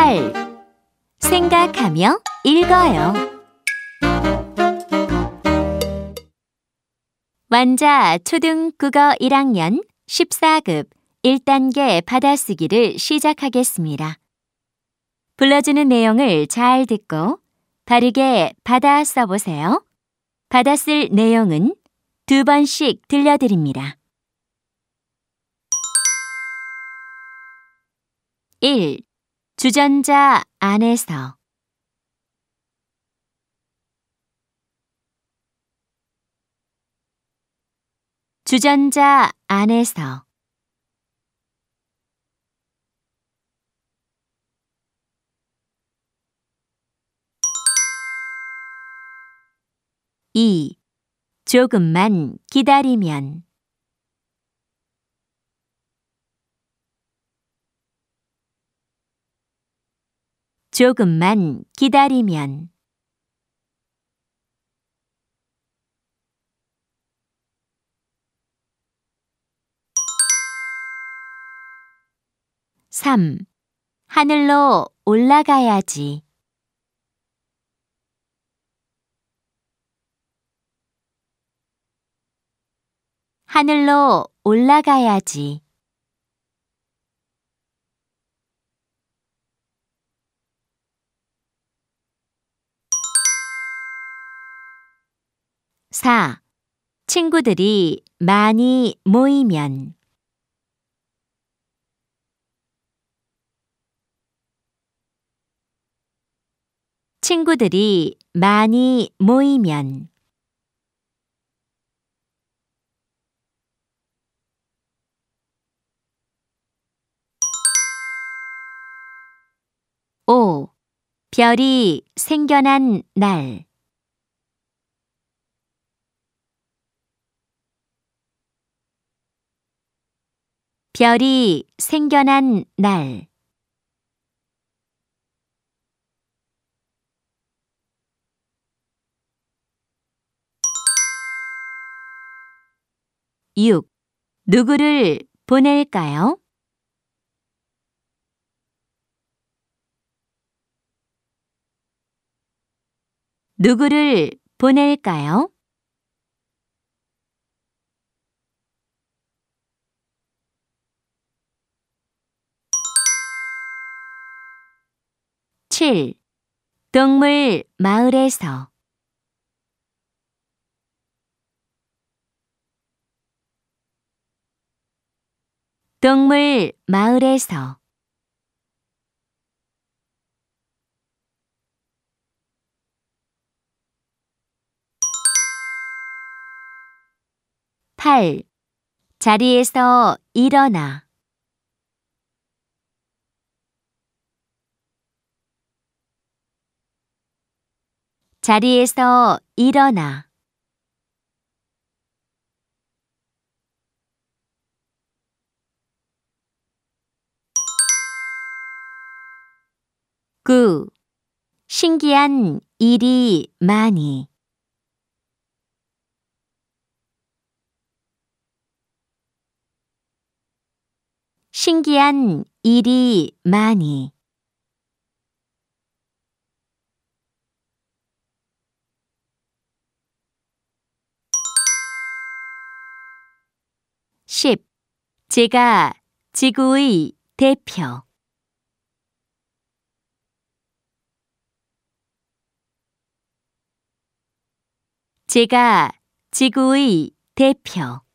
8. 생각하며 읽어요. 완자 초등국어 1학년 14급 1단계 받아쓰기를 시작하겠습니다. 불러주는 내용을 잘 듣고 바르게 받아 써보세요. 받아쓸 내용은 2번씩 들려드립니다. 1. 주전자 안에서 주전자 안에서 2. 조금만 기다리면 조금만 기다리면 3. 하늘로 올라가야지. 하늘로 올라가야지. 4. 친구들이 많이 모이면 친구들이 많이 모이면 5. 별이 생겨난 날 별이 생겨난 날 6. 누구를 보낼까요? 누구를 보낼까요? 7. 동물 마을에서 동물 마을에서 8. 자리에서 일어나 자리에서 일어나 9. 신기한 일이 많이 신기한 일이 많이 10. 제가 지구의 대표 제가 지구의 대표